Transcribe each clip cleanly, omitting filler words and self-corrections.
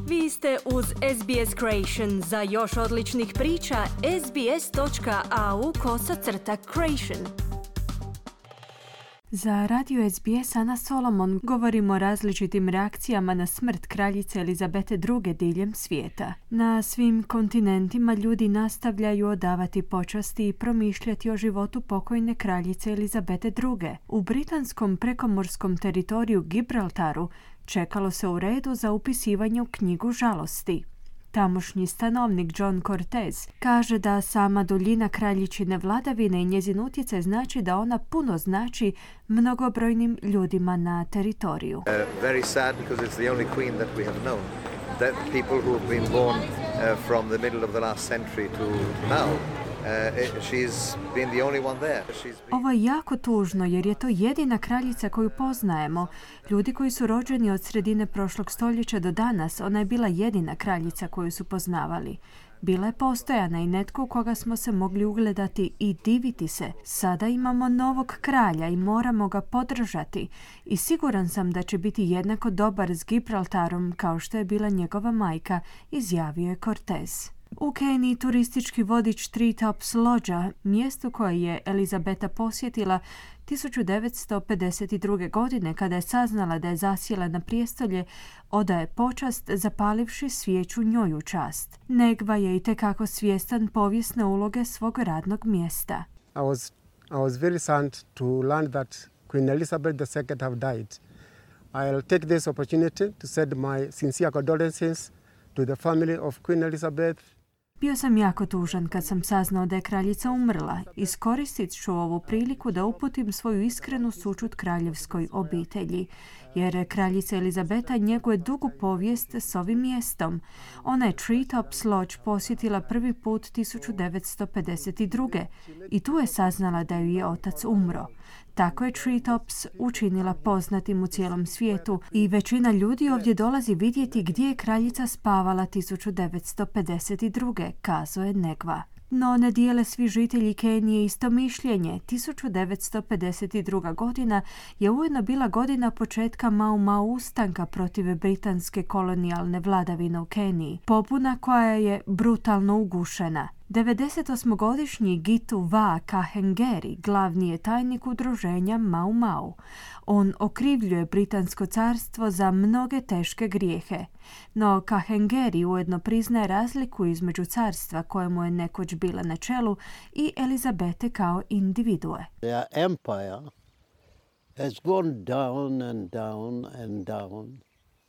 Vi ste uz SBS Creation. Za još odličnih priča, sbs.au/creation. Za radio SBS Ana Solomon govorimo o različitim reakcijama na smrt kraljice Elizabete II. Diljem svijeta. Na svim kontinentima ljudi nastavljaju odavati počasti i promišljati o životu pokojne kraljice Elizabete II. U britanskom prekomorskom teritoriju Gibraltaru čekalo se u redu za upisivanje u knjigu žalosti. Tamošnji stanovnik John Cortez kaže da sama duljina kraljičine vladavine i njezin utjecaj znači da ona puno znači mnogobrojnim ljudima na teritoriju. Very sad because it's the only queen that we have known. That people who have been born from the middle of the last century to now. She's been the only one there. Ovo je jako tužno jer je to jedina kraljica koju poznajemo. Ljudi koji su rođeni od sredine prošlog stoljeća do danas, ona je bila jedina kraljica koju su poznavali. Bila je postojana i netko u koga smo se mogli ugledati i diviti se. Sada imamo novog kralja i moramo ga podržati. I siguran sam da će biti jednako dobar s Gibraltarom kao što je bila njegova majka, izjavio je Cortez. U Keniji turistički vodič Treetops Lodge, mjesto koje je Elizabeta posjetila 1952. godine kada je saznala da je zasjela na prijestolje, odaje počast zapalivši svijeću njoj u čast. Negva je itekako svjestan povijesne uloge svog radnog mjesta. I was very saddened to learn that Queen Elizabeth II have died. I'll take this opportunity to send my sincere condolences to the family of Queen Elizabeth. Bio sam jako tužan kad sam saznao da je kraljica umrla. Iskoristit ću ovu priliku da uputim svoju iskrenu sućut kraljevskoj obitelji, jer kraljica Elizabeta njeguje dugu povijest s ovim mjestom. Ona je Treetops Lodge posjetila prvi put 1952. i tu je saznala da ju je otac umro. Tako je Treetops učinila poznatim u cijelom svijetu i većina ljudi ovdje dolazi vidjeti gdje je kraljica spavala 1952. kazao je Negva. No ne dijele svi žitelji Kenije isto mišljenje. 1952. godina je ujedno bila godina početka Mau Mau ustanka protiv britanske kolonijalne vladavine u Keniji. Pobuna koja je brutalno ugušena. 98-godišnji Gitu Va Kahengeri glavni je tajnik udruženja Mau Mau. On okrivljuje Britansko carstvo za mnoge teške grijehe. No Kahengeri ujedno priznaje razliku između carstva kojemu je nekoć bila na čelu i Elizabete kao individue. Their empire has gone down and down and down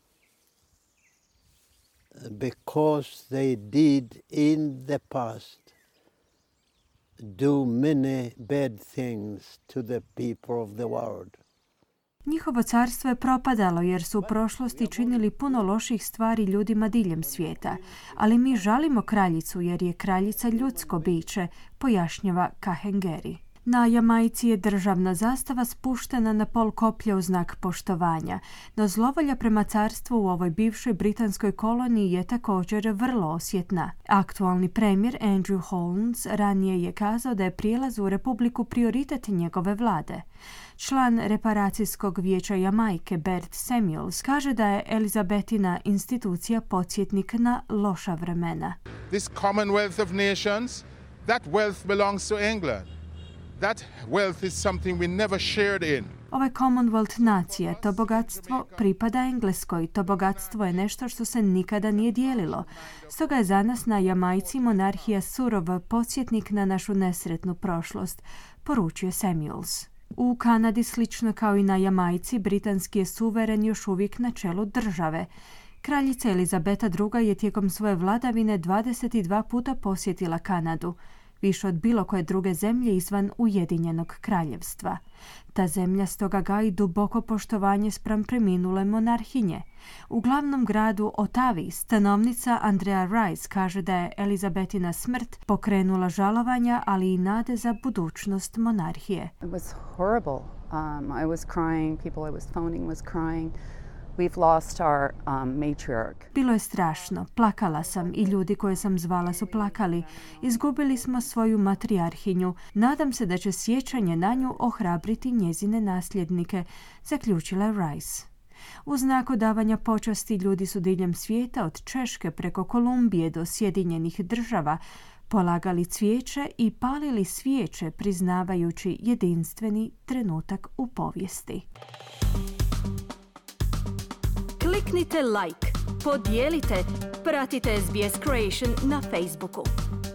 because they did in the past do many bad things to the people of the world. Njihovo carstvo je propadalo jer su u prošlosti činili puno loših stvari ljudima diljem svijeta, ali mi žalimo kraljicu jer je kraljica ljudsko biće, pojašnjava Kahengeri. Na Jamajci je državna zastava spuštena na pol koplja u znak poštovanja, no zlovolja prema carstvu u ovoj bivšoj britanskoj koloniji je također vrlo osjetna. Aktualni premijer Andrew Holness ranije je kazao da je prijelaz u republiku prioritet njegove vlade. Član reparacijskog vijeća Jamajke Bert Samuels kaže da je Elizabetina institucija podsjetnik na loša vremena. This Commonwealth of Nations, that wealth belongs to England. That wealth is something we never shared in. Ovaj Commonwealth nacije, to bogatstvo pripada Engleskoj, to bogatstvo je nešto što se nikada nije dijelilo. Stoga je za nas na Jamajci monarhija surov podsjetnik na našu nesretnu prošlost, poručuje Samuels. U Kanadi, slično kao i na Jamajci, britanski je suveren još uvijek na čelu države. Kraljica Elizabeta II. Je tijekom svoje vladavine 22 puta posjetila Kanadu, više od bilo koje druge zemlje izvan Ujedinjenog kraljevstva. Ta zemlja stoga gaji duboko poštovanje spram preminule monarhinje. U glavnom gradu Otavi stanovnica Andrea Rice kaže da je Elizabetina smrt pokrenula žalovanja, ali i nade za budućnost monarhije. It was horrible. I was crying. People I was phoning was crying. We've lost our matriarch. Bilo je strašno. Plakala sam i ljudi koje sam zvala su plakali. Izgubili smo svoju matrijarhinju. Nadam se da će sjećanje na nju ohrabriti njezine nasljednike, zaključila Rice. U znak odavanja počasti ljudi su diljem svijeta od Češke preko Kolumbije do Sjedinjenih Država polagali cvijeće i palili svijeće priznavajući jedinstveni trenutak u povijesti. Kliknite like, podijelite, pratite SBS Creation na Facebooku.